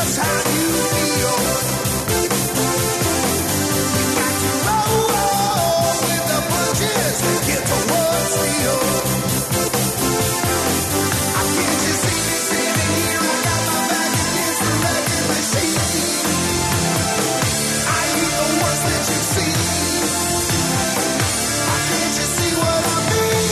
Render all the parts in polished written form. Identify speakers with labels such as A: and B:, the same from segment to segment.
A: just how you feel. You got to roll with the punches, get to what's real. I can't you see me standing here? I got my back against the record machine. I ain't the worst that you see. Can't you see what I mean?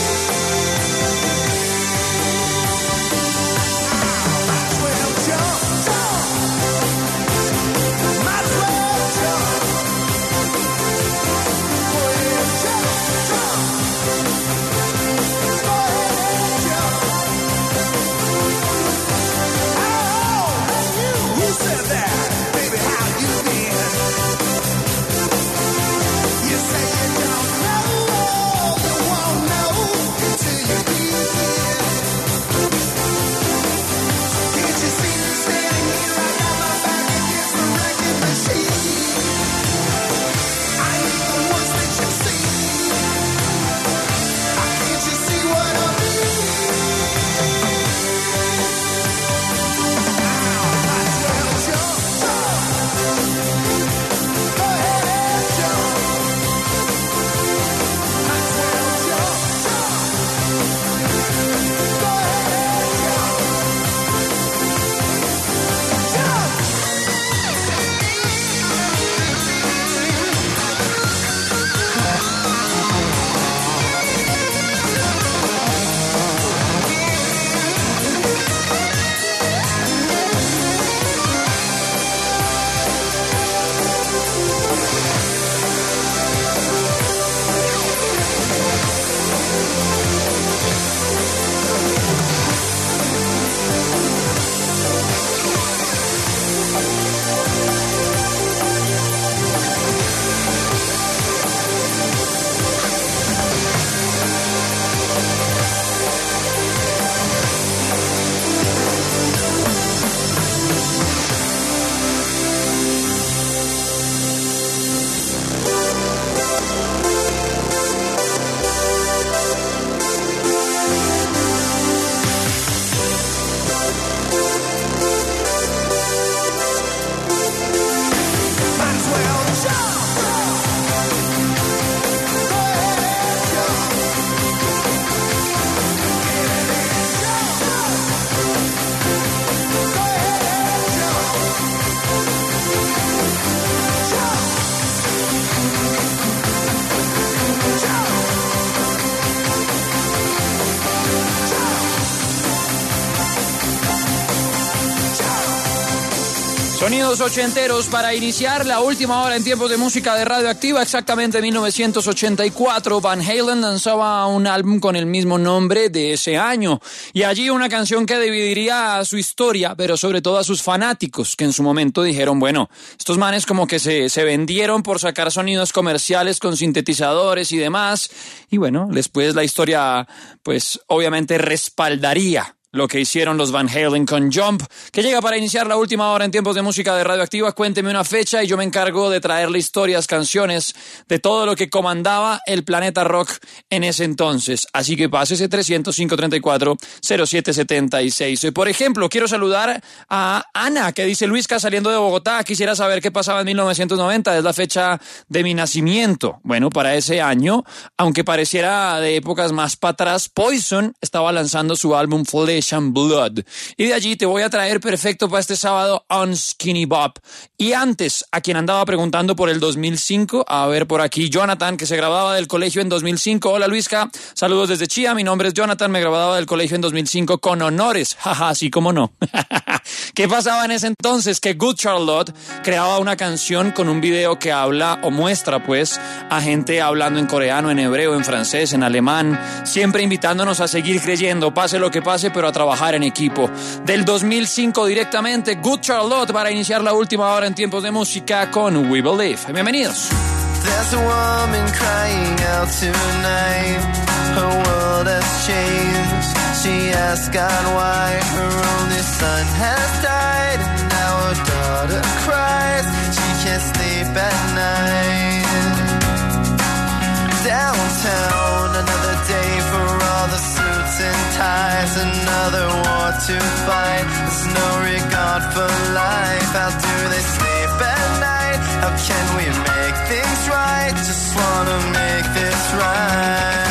A: Might as well jump, jump. Might as well jump. Go ahead, jump, jump. Go ahead and jump. Oh, hey you, who said that? Baby, how you been? You say you don't know. You won't know until you begin. Can't you see me standing here? I got my back against the record machine. I ain't the worst that you see. Can't you see what I mean? Might as well jump, jump. Go ahead and jump. Might as well jump, jump. Go ahead and jump. Jump. Might as well jump. Go ahead and jump. Get it and jump. Go ahead and jump. Jump. Jump.
B: Sonidos ochenteros para iniciar la última hora en tiempos de música de Radioactiva, exactamente en 1984. Van Halen lanzaba un álbum con el mismo nombre de ese año, y allí una canción que dividiría a su historia, pero sobre todo a sus fanáticos, que en su momento dijeron, bueno, estos manes como que se vendieron por sacar sonidos comerciales con sintetizadores y demás, y bueno, después la historia pues obviamente respaldaría lo que hicieron los Van Halen con Jump, que llega para iniciar la última hora en tiempos de música de Radioactiva. Cuénteme una fecha y yo me encargo de traerle historias, canciones, de todo lo que comandaba el planeta rock en ese entonces. Así que pásese 300-534-0776. Por ejemplo, quiero saludar a Ana, que dice: Luisca, saliendo de Bogotá, quisiera saber qué pasaba en 1990, es la fecha de mi nacimiento. Bueno, para ese año, aunque pareciera de épocas más para atrás, Poison estaba lanzando su álbum Flesh and Blood. Y de allí te voy a traer perfecto para este sábado On Skinny Bop. Y antes, a quien andaba preguntando por el 2005, a ver por aquí, Jonathan, que se graduaba del colegio en 2005. Hola Luisca, saludos desde Chía, mi nombre es Jonathan, me graduaba del colegio en 2005 con honores. Jaja, sí, cómo no. ¿Qué pasaba en ese entonces? Que Good Charlotte creaba una canción con un video que habla o muestra pues a gente hablando en coreano, en hebreo, en francés, en alemán, siempre invitándonos a seguir creyendo, pase lo que pase, pero a trabajar en equipo. Del 2005 directamente, Good Charlotte, para iniciar la última hora en tiempos de música con We Believe. Bienvenidos.
A: There's a woman crying out tonight. Her world has changed. She asked God why her only son has died, and now her daughter cries. She can't sleep at night. Downtown, another day for all the suits and ties. another war to fight. There's no regard for life. How do they sleep at night? How can we make things right? Just wanna make this right.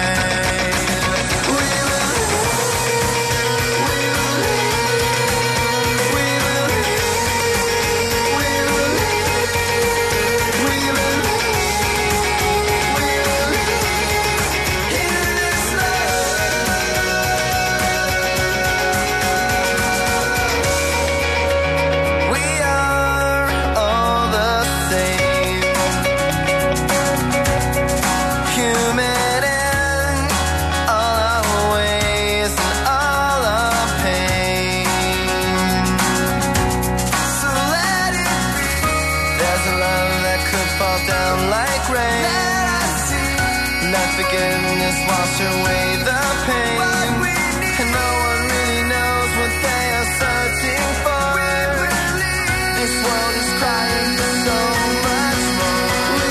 A: Forgiveness wash away the pain, and no one really knows what they are searching for. This world is crying for so much more. We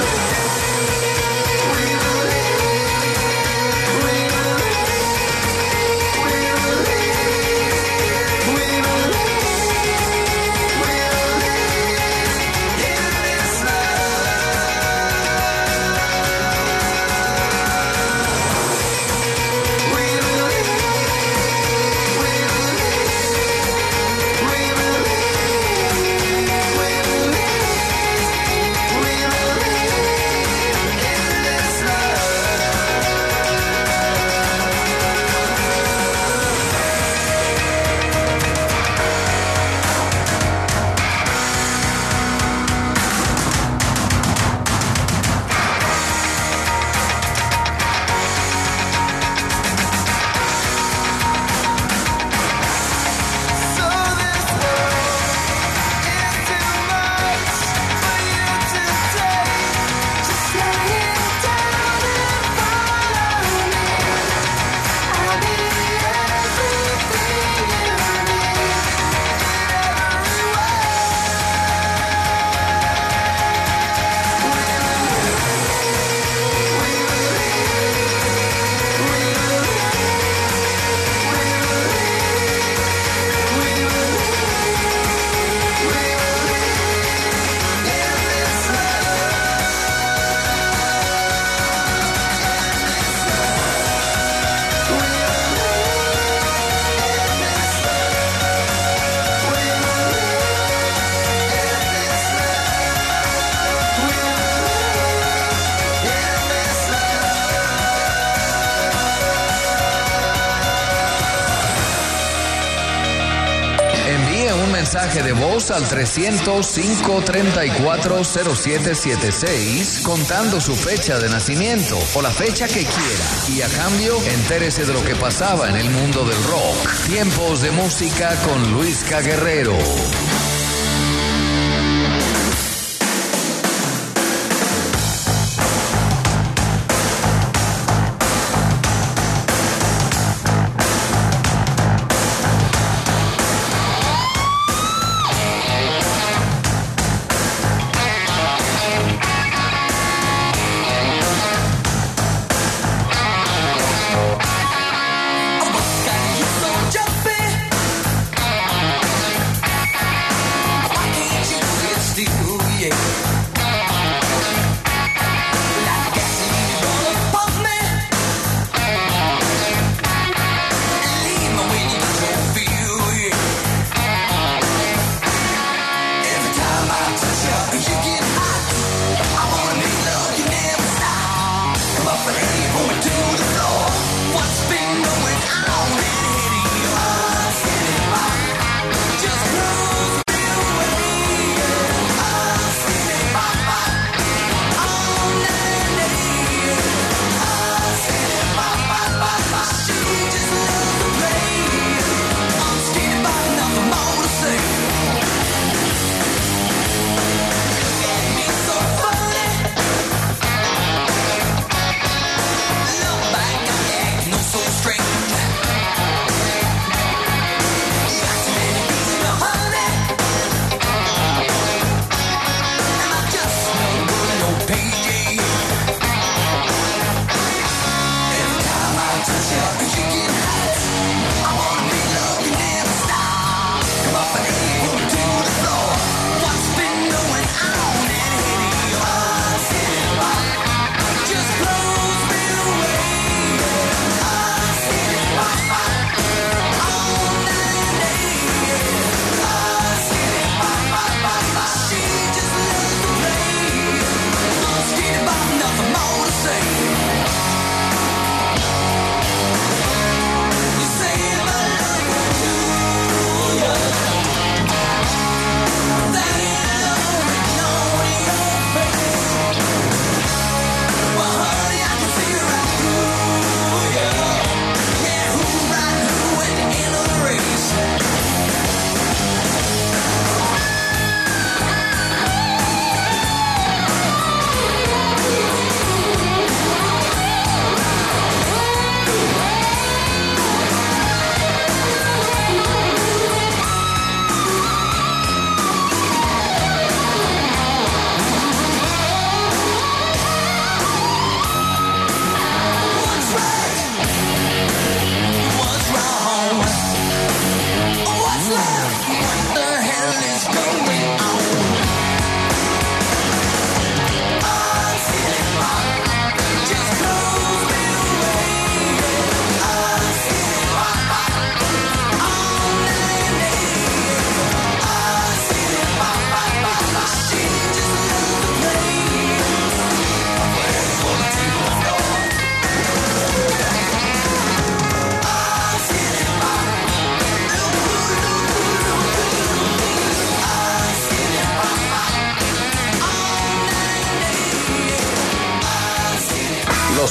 C: Mensaje de voz al 300-534-0776 contando su fecha de nacimiento o la fecha que quiera, y a cambio entérese de lo que pasaba en el mundo del rock. Tiempos de música con Luisca Guerrero.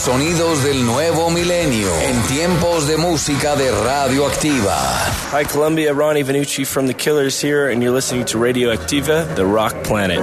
C: sonidos del nuevo milenio en tiempos de música de Radioactiva.
D: Hi, Colombia. Ronnie Vanucci from The Killers here, and you're listening to Radioactiva, the rock planet.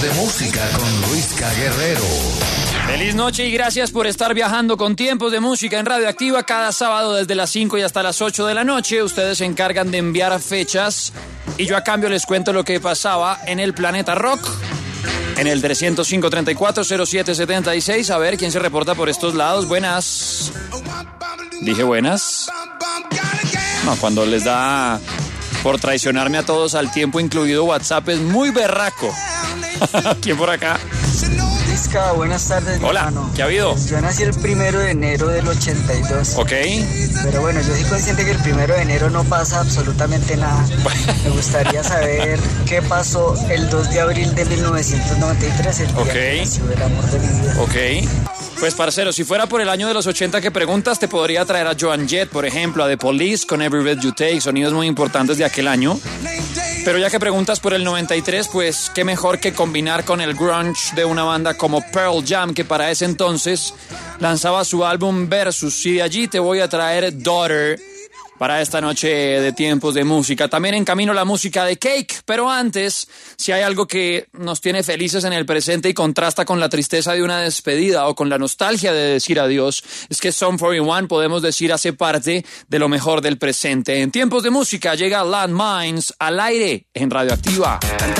C: Tiempos de música con Luisca Guerrero.
B: Feliz noche y gracias por estar viajando con Tiempos de Música en Radioactiva cada sábado desde las 5 y hasta las 8 de la noche. Ustedes se encargan de enviar fechas y yo a cambio les cuento lo que pasaba en el planeta rock. En el 305-3407-76, a ver quién se reporta por estos lados. Buenas. Dije buenas. No, cuando les da por traicionarme a todos al tiempo, incluido WhatsApp, es muy berraco. ¿Quién por acá?
E: Luisca, buenas tardes.
B: Hola,
E: hermano.
B: ¿qué ha habido?
E: Yo nací el 1 de enero del 82.
B: Ok.
E: Pero bueno, yo soy consciente que el 1 de enero no pasa absolutamente nada. Me gustaría saber qué pasó el 2 de abril de 1993, el día que nació el amor de mi vida.
B: Ok. Pues, parcero, si fuera por el año de los 80 que preguntas, te podría traer a Joan Jett, por ejemplo, a The Police con Every Breath You Take, sonidos muy importantes de aquel año. Pero ya que preguntas por el 93, pues qué mejor que combinar con el grunge de una banda como Pearl Jam, que para ese entonces lanzaba su álbum Versus. Y de allí te voy a traer Daughter para esta noche de Tiempos de Música. También en camino la música de Cake, pero antes, si hay algo que nos tiene felices en el presente y contrasta con la tristeza de una despedida o con la nostalgia de decir adiós, es que Sum 41, podemos decir, hace parte de lo mejor del presente. En Tiempos de Música llega Landmines al aire en Radioactiva.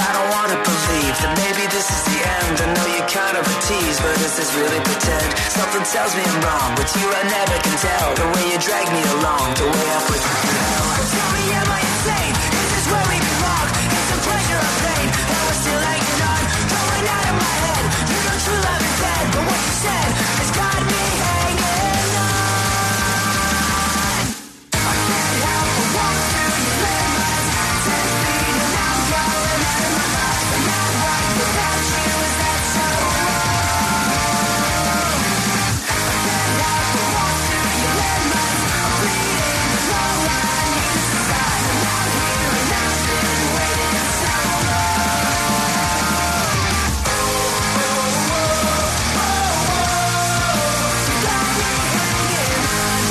A: Tell me, am I insane? Is this where we belong? Is the pleasure of pain? And we're still hanging on, going out of my head. You know true love is dead, but what you said has got me hanging on. I can't help but walk through your landmines, 10 feet and I'm going out of my mind. I'm not right without you, is that so wrong? I can't help but walk through your landmines. I'm bleeding and all I need is a sign. I'm out here and I've been waiting so long. You got me hanging on.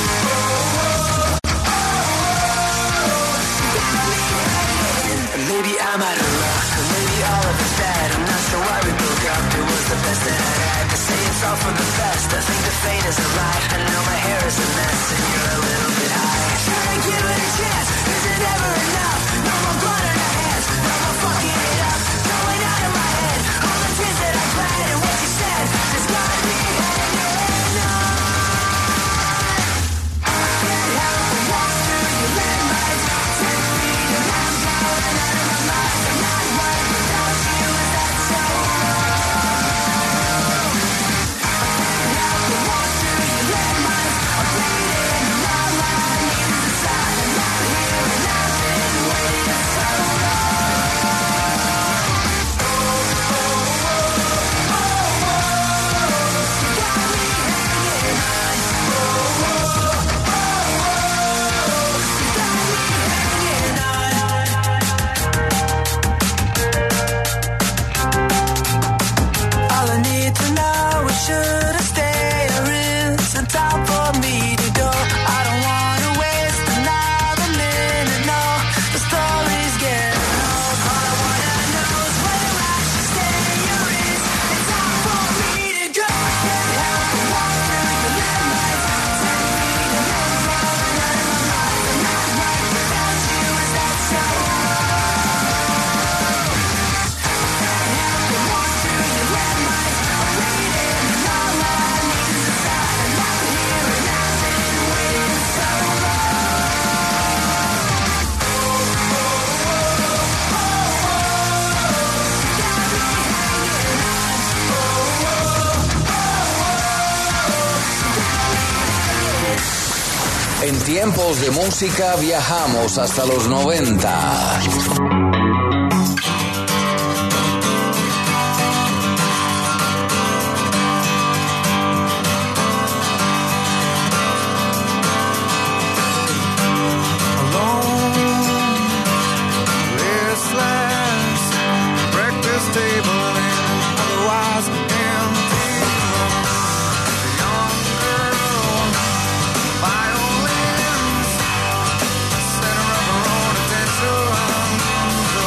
A: You got me hanging. Maybe I'm out of luck, or maybe all of it's bad. I'm not sure why we broke up. It was the best that I had. They say it's all for the best. I think the fate is a lie. I know my hair is a mess and you're a little bit high. Should I give it a chance? Is it never enough? No more blood on our hands. No more fucking it up. Going out of my head. All the tears that I cried and what you said has got me hanging on. I can't help but walk through your landmines, 10 feet and I'm going out of my mind. I'm not right without you, is that so wrong? I can't help but walk through your landmines. I'm bleeding and all I need is a sign. I'm out here and I've been waiting so all I need to know is should I stay or is it time for me to go? I don't wanna waste another minute, no. The story's getting old. All I wanna know is whether I should stay or is it time for me to go? I can't help but walk through your landmines, 10 feet and I'm going out of my mind. I'm not right without you, is that so wrong? I can't help but walk through your landmines. I'm bleeding and all I need is a sign. I'm out here and I've been waiting so
C: En Tiempos de Música viajamos hasta los 90.
A: breakfast table and otherwise empty. Young girl, violins, center of her own attention.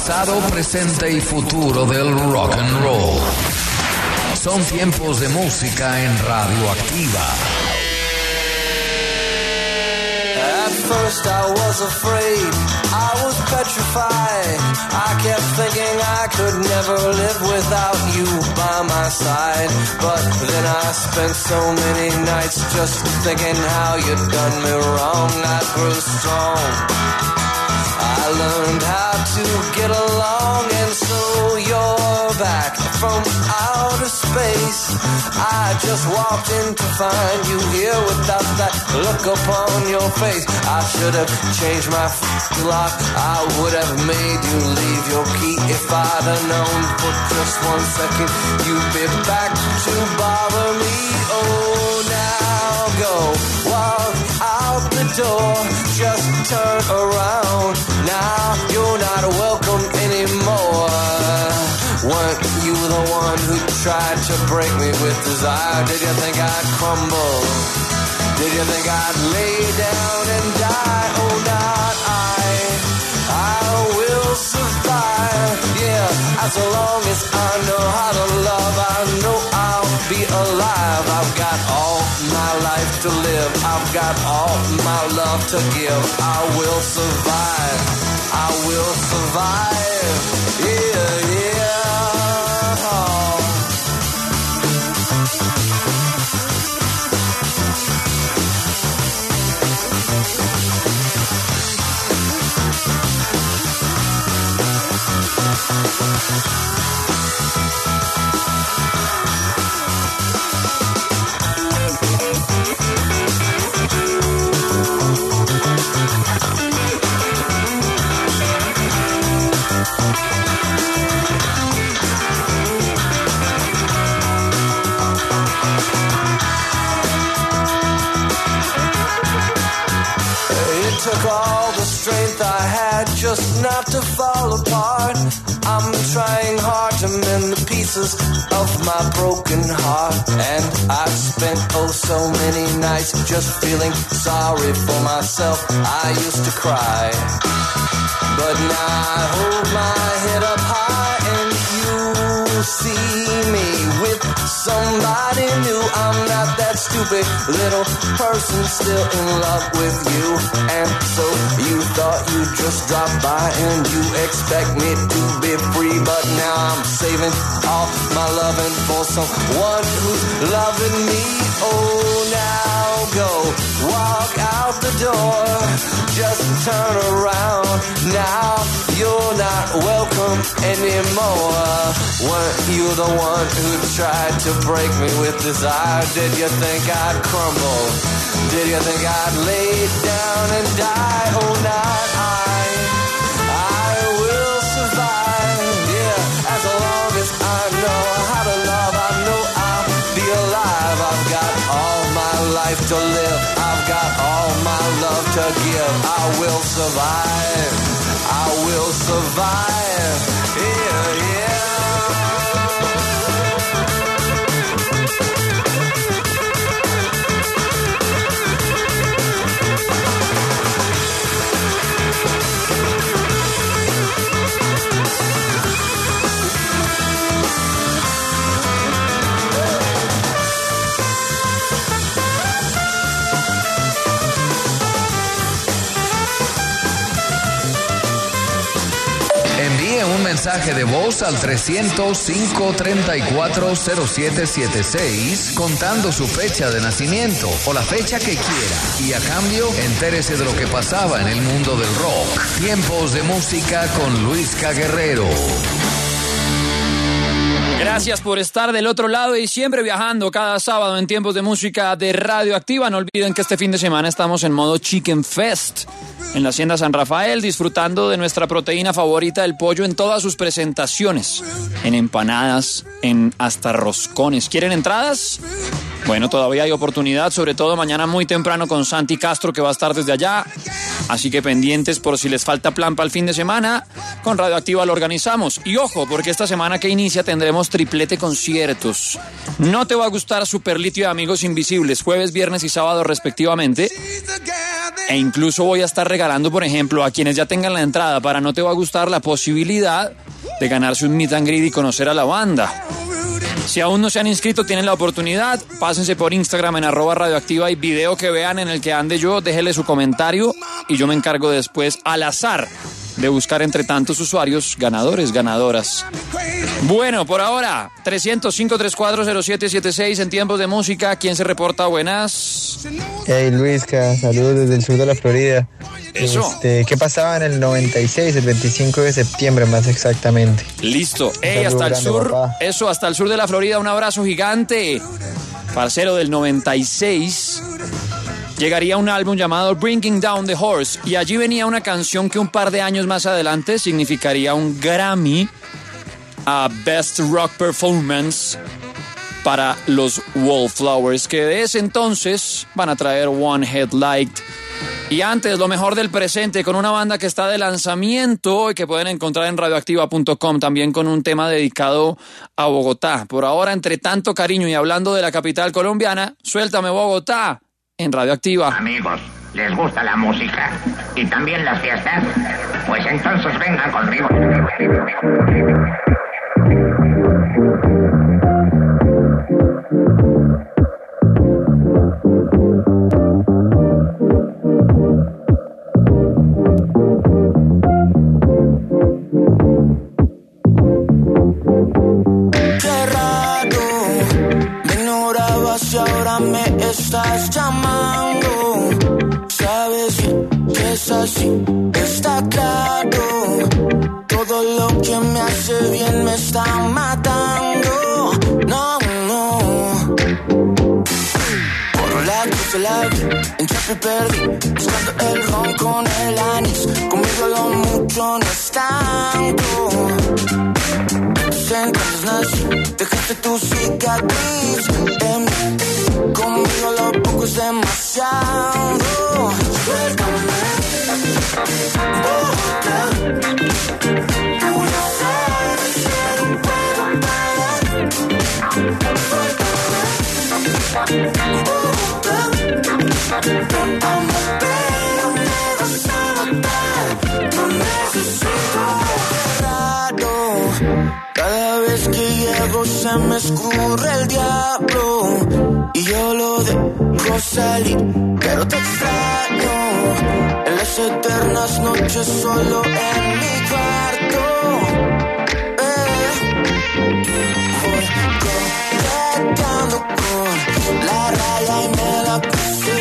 C: pasado, presente y futuro del rock and roll. Son tiempos de música en Radioactiva.
A: At first I was afraid, I was petrified. I kept thinking I could never live without you by my side. But then I spent so many nights just thinking how you'd done me wrong. I grew strong, I learned how to get along, and so you're back from outer space. I just walked in to find you here without that look upon your face. I should have changed my lock, I would have made you leave your key. If I'd have known for just 1 second you'd be back to bother me. Oh, now go walk out the door, just turn around. Now you're not welcome anymore. Weren't you the one who tried to break me with desire? Did you think I'd crumble? Did you think I'd lay down and die? Oh, not I will survive. Yeah, as long as I know how to love, I know I'll be alive. I've got all my life to live, I've got all my love to give. I will survive, I will survive. Yeah, yeah. Took all the strength I had just not to fall apart. I'm trying hard to mend the pieces of my broken heart. And I've spent oh so many nights just feeling sorry for myself. I used to cry, but now I hold my head up high and you see me with somebody new. I'm not that stupid little person still in love with you. And so you thought you'd just drop by and you expect me to be free. But now I'm saving all my loving for someone who's loving me. Oh, now go walk out the door, just turn around. Now you're not welcome anymore. Weren't you the one who tried to break me with desire? Did you think I'd crumble? Did you think I'd lay down and die? Oh, not I will survive. Yeah, as long as I know how to love, I know I'll be alive. I've got all my life to live, I've got all my love to give. I will survive, I will survive. Yeah, yeah.
C: Envíe un mensaje de voz al 300-534-0776 contando su fecha de nacimiento o la fecha que quiera. Y a cambio, entérese de lo que pasaba en el mundo del rock. Tiempos de música con Luisca Guerrero.
B: Gracias por estar del otro lado y siempre viajando cada sábado en Tiempos de Música de Radioactiva. No olviden que este fin de semana estamos en modo Chicken Fest en la Hacienda San Rafael, disfrutando de nuestra proteína favorita, el pollo, en todas sus presentaciones, en empanadas, en hasta roscones. ¿Quieren entradas? Bueno, todavía hay oportunidad, sobre todo mañana muy temprano con Santi Castro, que va a estar desde allá. Así que pendientes por si les falta plan para el fin de semana. Con Radioactiva lo organizamos. Y ojo, porque esta semana que inicia tendremos triplete conciertos. No te va a gustar Superlitio y Amigos Invisibles, jueves, viernes y sábado respectivamente. E incluso voy a estar regalando, por ejemplo, a quienes ya tengan la entrada para No Te Va a Gustar, la posibilidad de ganarse un meet and greet y conocer a la banda. Si aún no se han inscrito, tienen la oportunidad. Pásense por Instagram en @radioactiva y video que vean en el que ande yo, déjenle su comentario y yo me encargo después al azar de buscar entre tantos usuarios ganadores, ganadoras. Bueno, por ahora, 305-340776 en tiempos de música. ¿Quién se reporta? Buenas.
F: Hey, Luisca, saludos desde el sur de la Florida.
B: Eso.
F: ¿Qué pasaba en el 96, el 25 de septiembre más exactamente?
B: Listo. Hey, hasta el sur. Papá. Eso, hasta el sur de la Florida. Un abrazo gigante. Parcero del 96. Llegaría un álbum llamado Bringing Down the Horse y allí venía una canción que un par de años más adelante significaría un Grammy a Best Rock Performance para los Wallflowers, que de ese entonces van a traer One Headlight. Y antes, lo mejor del presente con una banda que está de lanzamiento y que pueden encontrar en radioactiva.com, también con un tema dedicado a Bogotá. Por ahora, entre tanto cariño y hablando de la capital colombiana, suéltame Bogotá en Radioactiva.
G: Amigos, ¿les gusta la música y también las fiestas? Pues entonces vengan conmigo.
H: Qué raro, me ignorabas y ahora me estás llamando. Sabes que es así, está claro. Todo lo que me hace bien me está matando. No, no. Por la que se la vi, en Chapi perdí, buscando el ron con el anís. Conmigo lo mucho no es tanto. Entonces nací, dejaste tu cicatriz en mí. Conmigo lo poco es demasiado. Suéltame, Bogotá. Tú ya sabes que no puedo parar. Suéltame, Bogotá. Amo, pero me vas a matar. No necesito raro. Cada vez que llego se me escurre el diablo y yo lo dejo salir, pero te extraño en las eternas noches solo en mi cuarto. Voy coqueteando con la raya y me la crucé,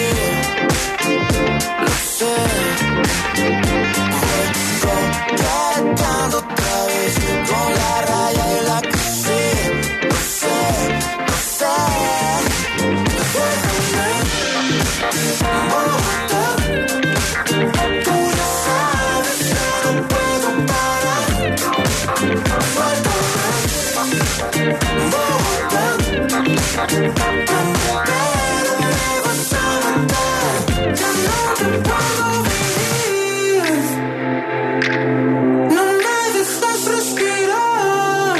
H: lo sé. Voy coqueteando otra vez con la raya y la crucé, lo sé, lo sé. Bogotá, tú ya sabes que no puedo parar. Bogotá, pero me vas a matar. Ya no te puedo vivir. No me dejas respirar.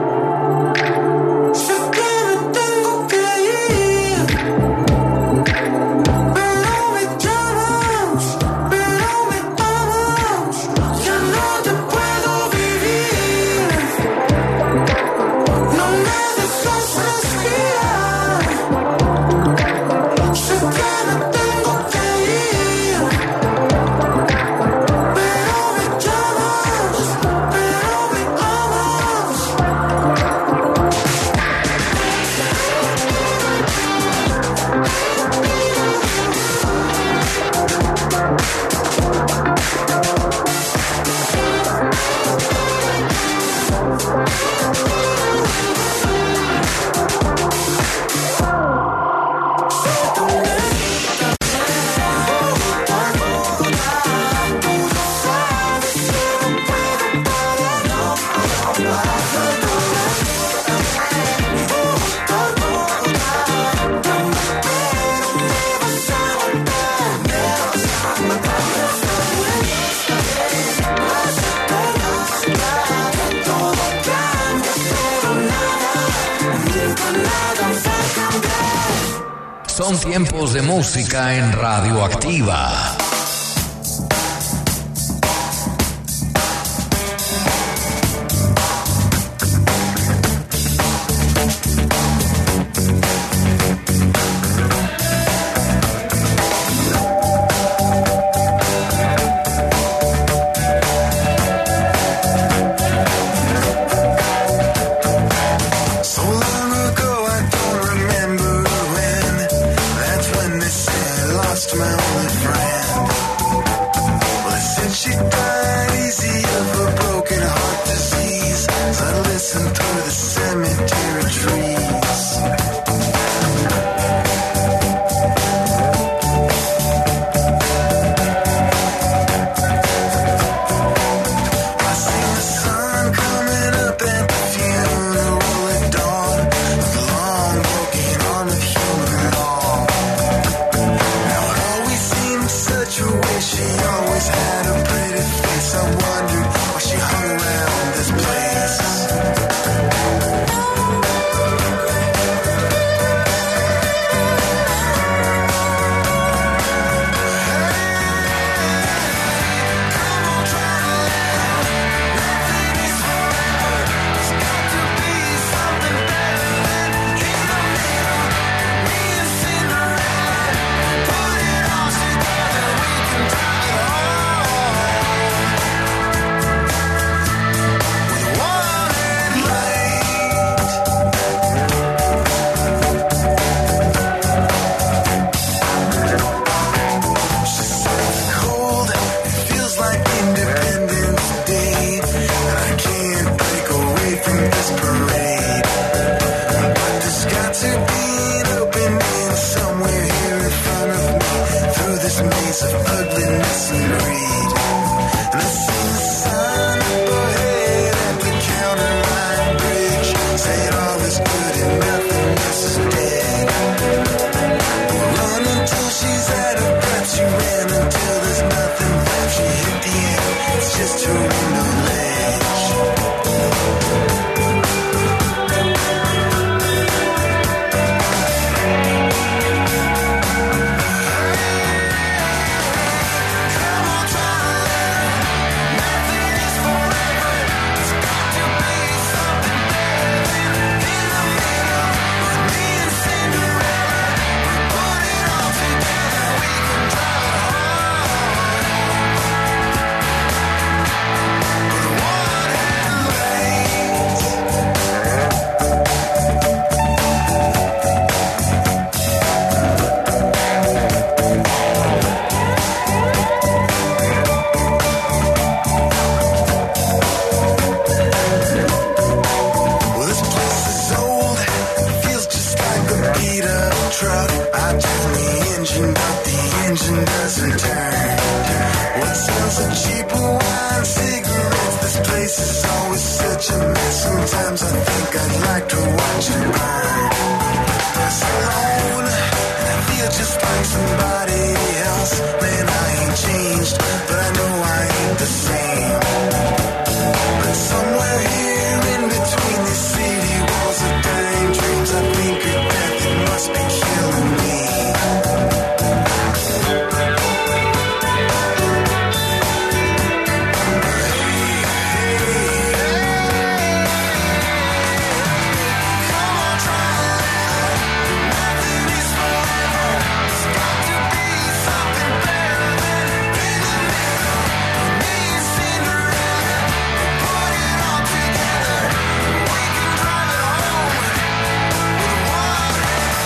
H: Sé que me tengo que ir, pero me llamas, pero me amas. Ya no te puedo vivir. No me dejas respirar. Sé que me tengo que ir, pero me llamas, pero me amas.
C: Son tiempos de música en Radioactiva.
A: lost my only friend. Well, they said she died easy of a broken heart disease. As I listened through the cemetery trees. I seen the sun coming up at the funeral at dawn, with a long broken arm of human law. Now it always seemed such a waste. She always had a pretty face. I wondered why she hung around this place. Cold, it feels like Independence Day, and I can't break away from this parade. But there's got to be an opening somewhere here in front of me, through this maze of ugliness and greed. And I see the sign up ahead at the counter line bridge, saying all is good and nothing else is dead. Run until she's out of breath. She ran until there's nothing left. She hit the end. It's just her window ledge. Come on, try to live. Nothing is forever. It's got to be something better than in the middle. With me and Cinderella, we put it all together. We can drive it home. But what had late? Well, this place is old. It feels just like a beat-up truck. I turn the engine, but the engine doesn't turn. What sells a cheaper wine, cigarettes? This place is always such a mess. Sometimes I think I'd like to watch it burn. I'm alone, and I feel just like somebody else. Man, I ain't changed, but I know I ain't the same. But somewhere here in between these city walls of dying dreams, I think of death, it must be killing me. Come on, try to live. Nothing is forever. It's got to be something better than in the middle. Me and Cinderella, put it all together. We can drive it home with one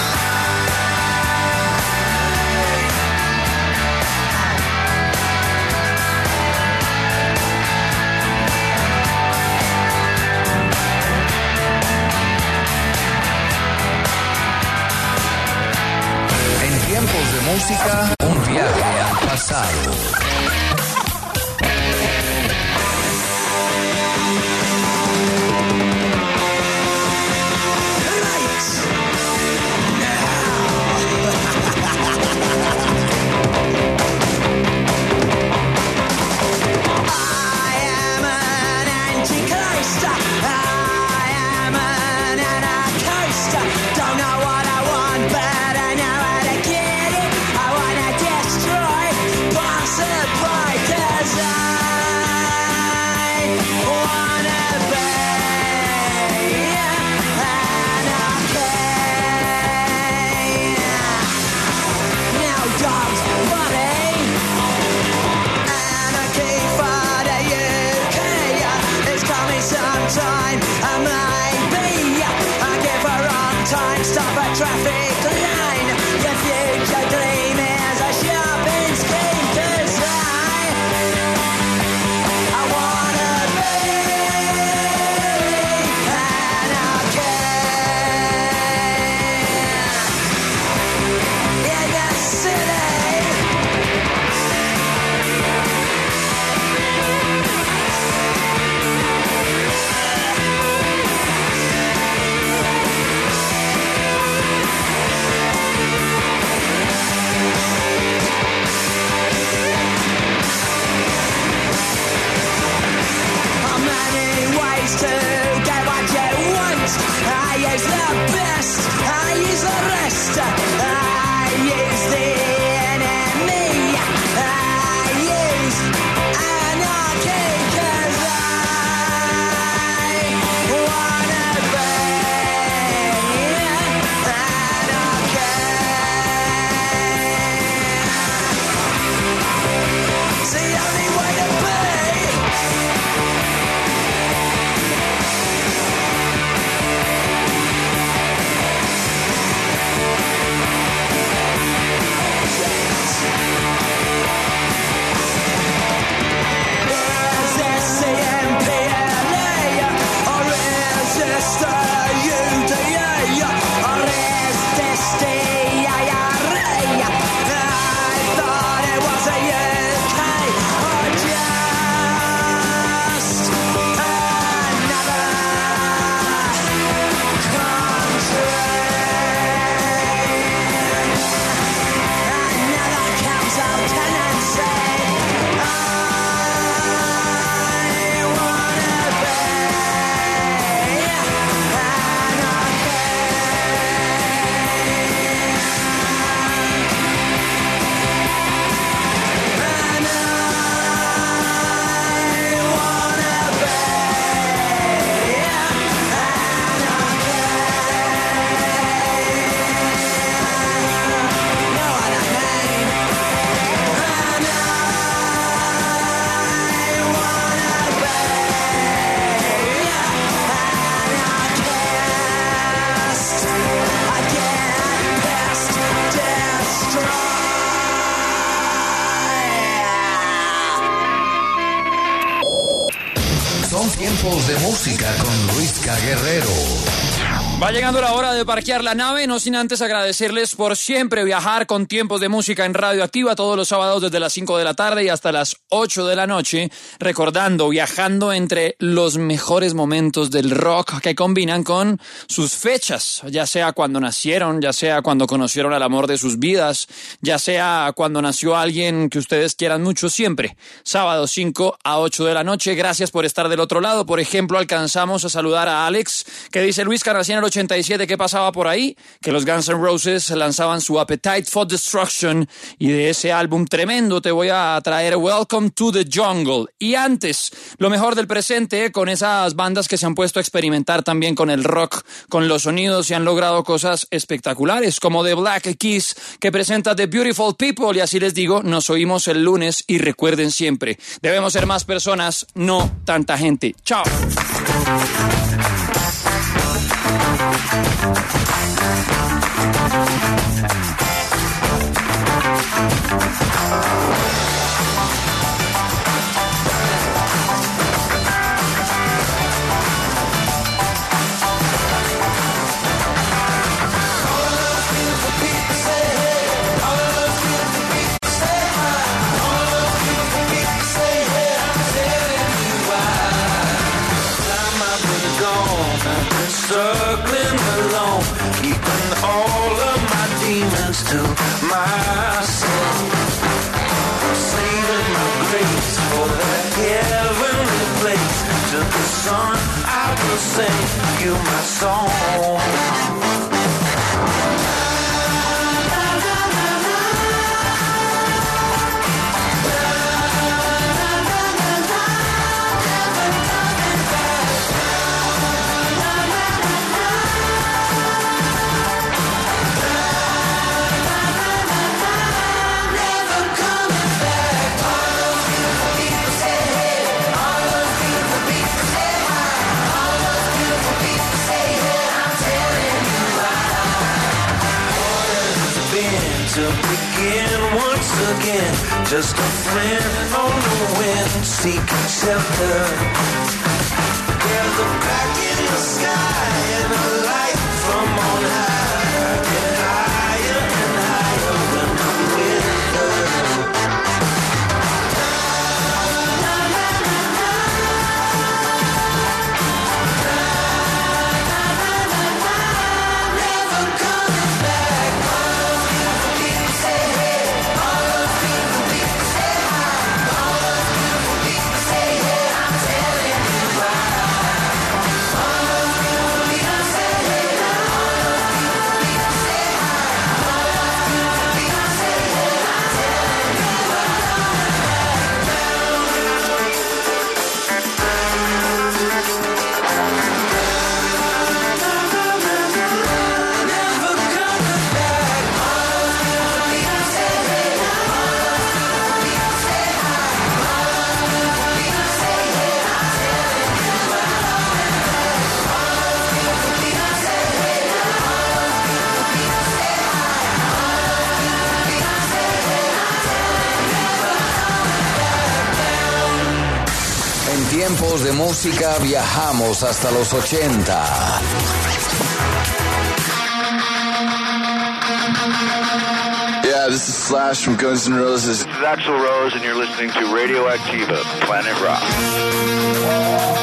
C: En tiempos de música, un viaje al pasado.
H: I am an anti-coaster. I am an anarcho-coaster. Don't know what I want, but I know how to get it. I wanna destroy, boss and break
C: Tiempos de música con Luisca Guerrero.
B: Va llegando la hora de parquear la nave, no sin antes agradecerles por siempre viajar con Tiempos de Música en Radio Activa todos los sábados desde las 5 de la tarde y hasta las 8 de la noche, viajando entre los mejores momentos del rock que combinan con sus fechas, ya sea cuando nacieron, ya sea cuando conocieron al amor de sus vidas, ya sea cuando nació alguien que ustedes quieran mucho, siempre. Sábado 5 a 8 de la noche, gracias por estar del otro lado. Por ejemplo, alcanzamos a saludar a Alex, que dice: Luisca, nací en el 87, ¿qué pasaba por ahí? Que los Guns N' Roses lanzaban su Appetite for Destruction y de ese álbum tremendo te voy a traer Welcome to the Jungle. Y antes, lo mejor del presente con esas bandas que se han puesto a experimentar también con el rock, con los sonidos y han logrado cosas espectaculares como The Black Keys, que presenta The Beautiful People. Y así les digo, nos oímos el lunes y recuerden siempre, debemos ser más personas, no tanta gente. Chao.
H: Circling alone, keeping all of my demons to myself, saving my grace for that heavenly place. To the sun I will sing you my song. To begin once again, just a friend on the wind, seeking shelter. There's a crack in the sky and a light from on high, get higher and higher when the wind blows. Never coming back.
C: Tiempos de música viajamos hasta los 80.
I: Yeah, this is Slash from Guns N' Roses.
J: This is Axl Rose, and you're listening to Radio Activa, Planet Rock.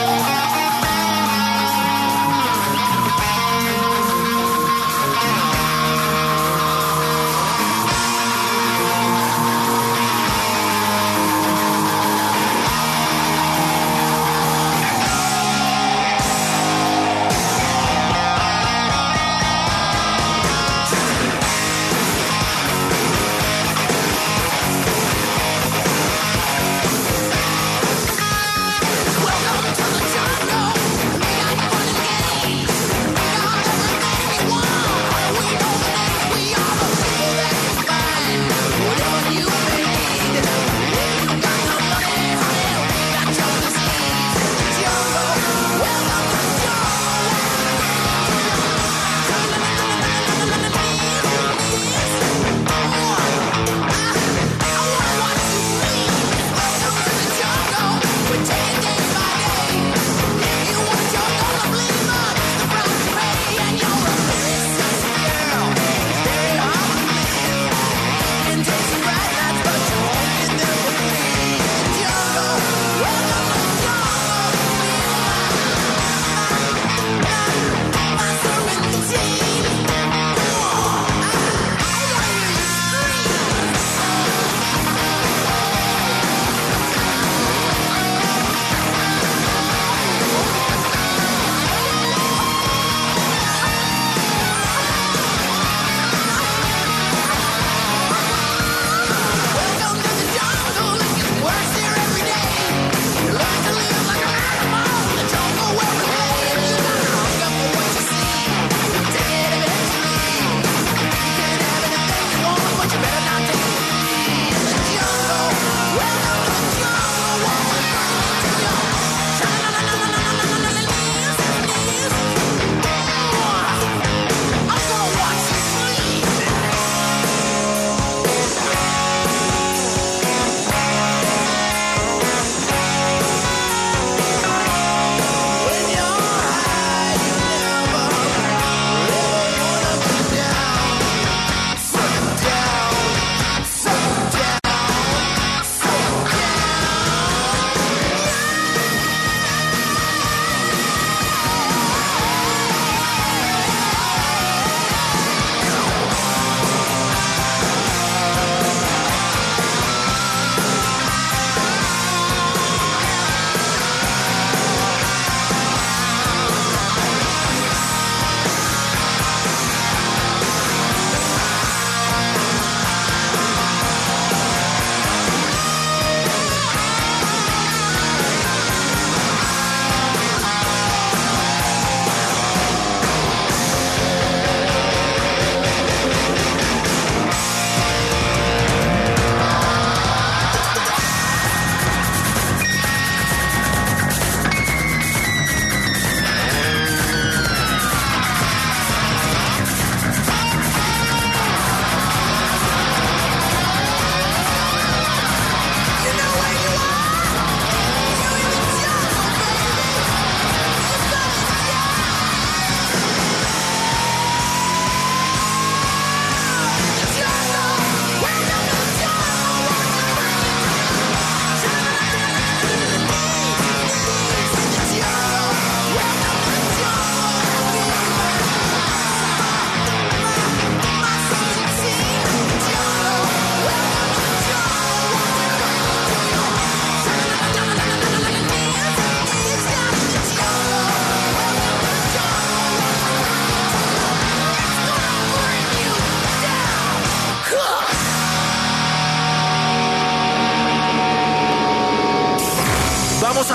H: Welcome to the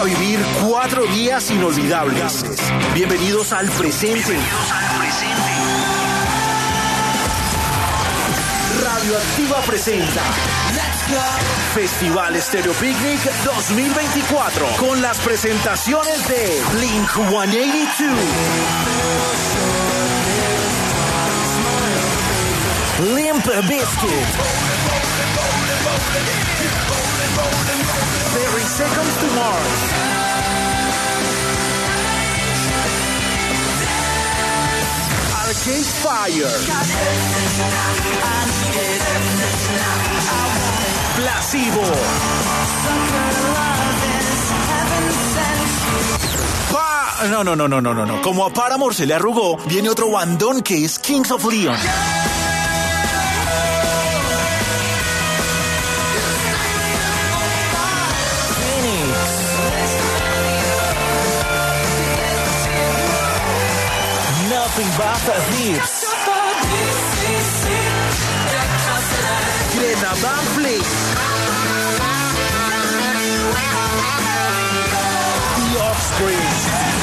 K: a vivir 4 días inolvidables. Bienvenidos al presente. Radioactiva presenta Festival Stereo Picnic 2024 con las presentaciones de Blink-182, Limp Bizkit, 30 Seconds to Mars, Arcade Fire, Placebo, No. Como a Paramore se le arrugó, viene otro bandón que es Kings of Leon. Nothing but Thieves. Greta Van Fleet. The Offspring.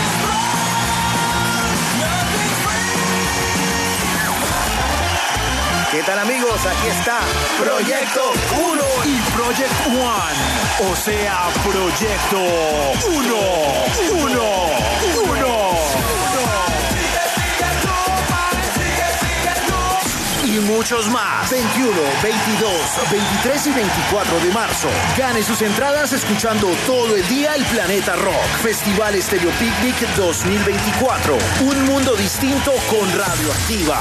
K: ¿Qué tal, amigos? Aquí está Proyecto 1 y Project One. O sea, Proyecto 1. Y muchos más. 21, 22, 23 y 24 de marzo. Gane sus entradas escuchando todo el día el Planeta Rock. Festival Stereo Picnic 2024. Un mundo distinto con Radioactiva.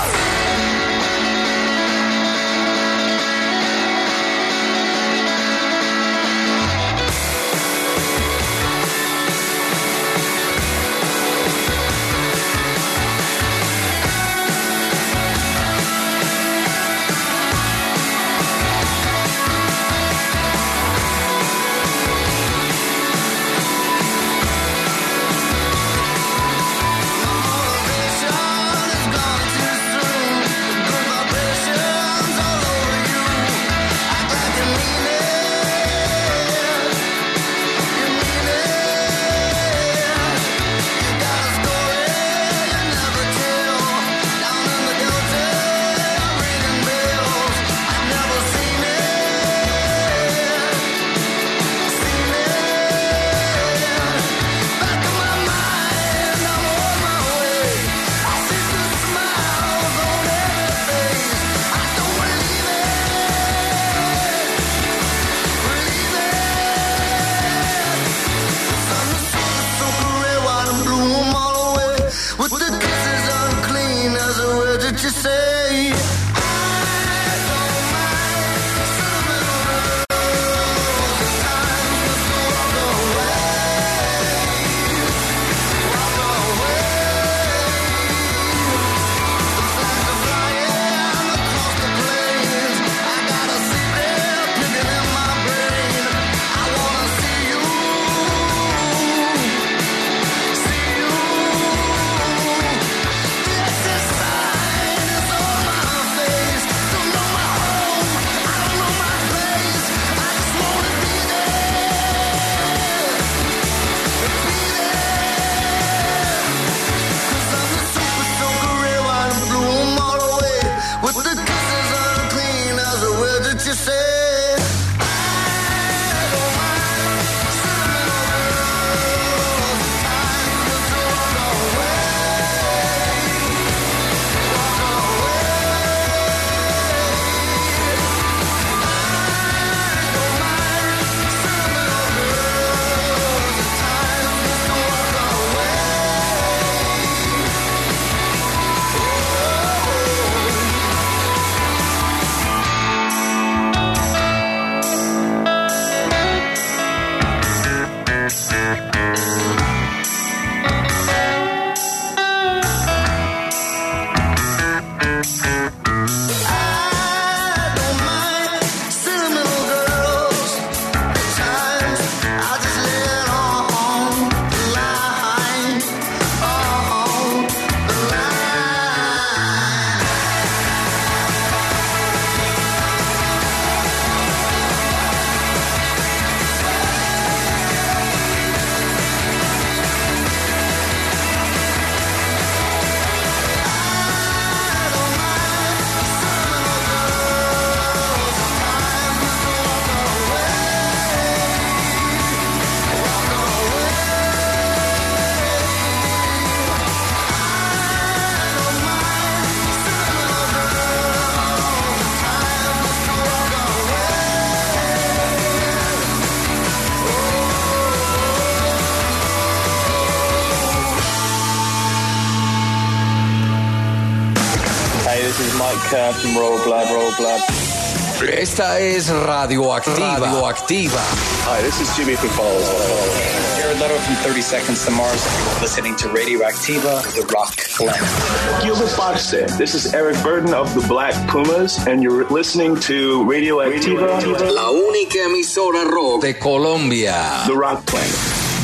L: Mike from Roll Blood.
C: Esta es Radioactiva.
L: Hi, this is Jimmy Falls.
M: Jared Leto from 30 Seconds to Mars, listening to Radioactiva, the rock blend.
L: Gilbert Parce. This is Eric Burden of the Black Pumas, and you're listening to Radioactiva,
C: la única emisora rock de Colombia.
L: The Rock Planet.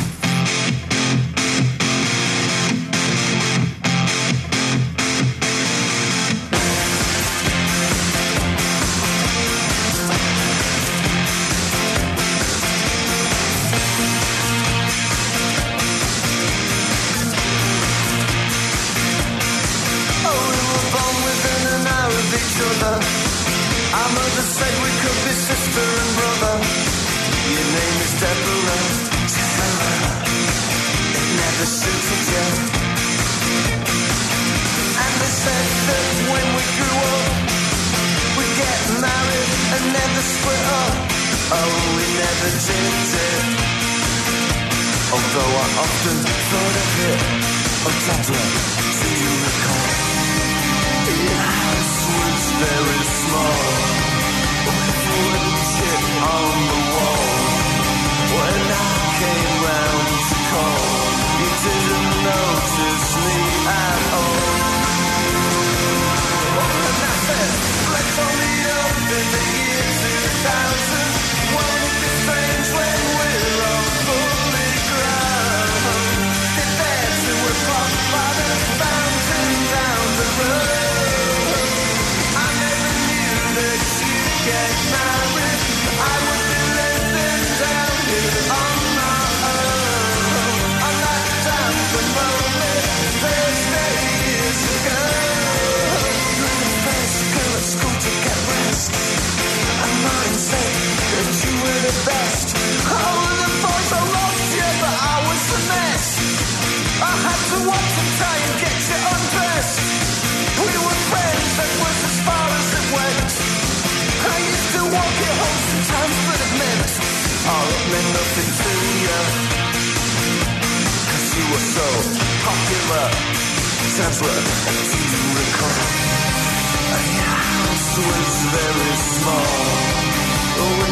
A: Our mother said we could be sister and brother. Your name is Deborah. It never suited you. And they said that when we grew up, we'd get married and never split up. Oh, we never did it. Although I often thought of it. Oh, Deborah, do you recall? Your house was very small, with wooden shit on the wall. When I came round to call, you didn't notice me at all. And I said, let's only up in the year 2000. Won't it be strange when we're on fully ground? Get there to a pop by the fountain down the road. Get married, I would be living down here on my own. On that damp and lonely Thursday years ago. You were the first girl at school to get rest, and mine said that you were the best. Oh, the boys all loved you, but I was a mess. I had to watch them try and get you undressed. We were friends, that was as far as it went. I used to walk it home sometimes, but it meant nothing to you. 'Cause you were so popular. Deborah, do you recall? Your house was very small.